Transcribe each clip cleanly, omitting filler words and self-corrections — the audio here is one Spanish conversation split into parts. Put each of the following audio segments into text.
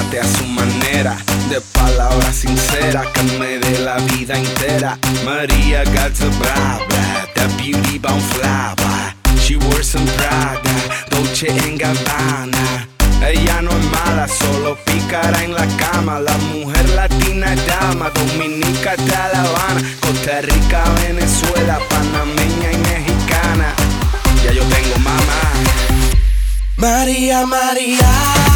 trate a su manera, de palabras sinceras que me dé la vida entera. Maria got the blah blah, that beauty bound fly by. She wears some Prada, Dolce & Gabbana. Ella no es mala, solo pícara en la cama. La mujer latina es dama, dominica hasta La Habana, Costa Rica, Venezuela, panameña y mexicana. Ya yo tengo mamá. María, María,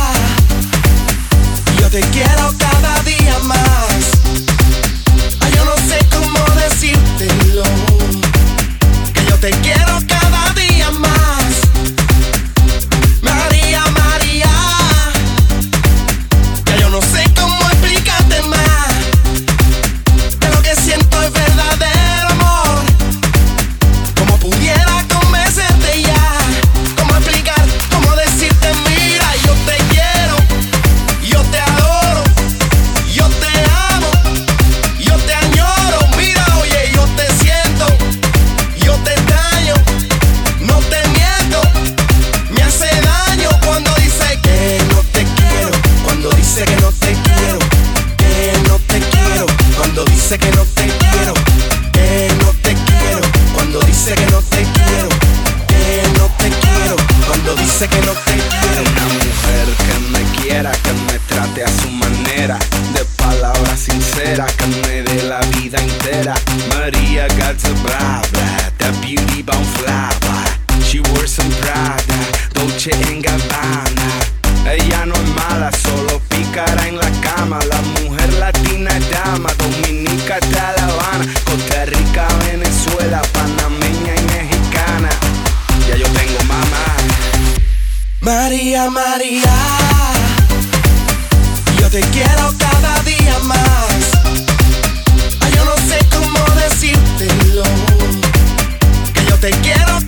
yo te quiero cada día más. Ay, yo no sé cómo decírtelo, que yo te quiero cada día más. María, María, ya yo no sé cómo explicarte más, que lo que siento es verdadero amor. Como pudiera convencerte ya, cómo explicar, cómo decirte, mira, yo te quiero, yo te adoro, yo te amo, yo te añoro. Mira, oye, yo te siento, yo te extraño, no te miento, me hace daño cuando dice que no te quiero, cuando dice que no te quiero, que no te quiero, cuando dice que no te quiero, que no te quiero, cuando dice que no te quiero, que no te quiero, cuando dice que no te quiero. Una mujer que me quiera, que me trate a su manera, de palabras sinceras que me dé la vida entera. Maria got the blah blah, that beauty bound fly by. She wears some Prada, Dolce & Gabbana. Ella no es mala, solo pícara en la cama. La mujer latina es dama, dominica hasta La Habana, Costa Rica, Venezuela, panameña y mexicana. Ya yo tengo mamá. María, María, yo te quiero cada día más. Ay, yo no sé cómo decírtelo, que yo te quiero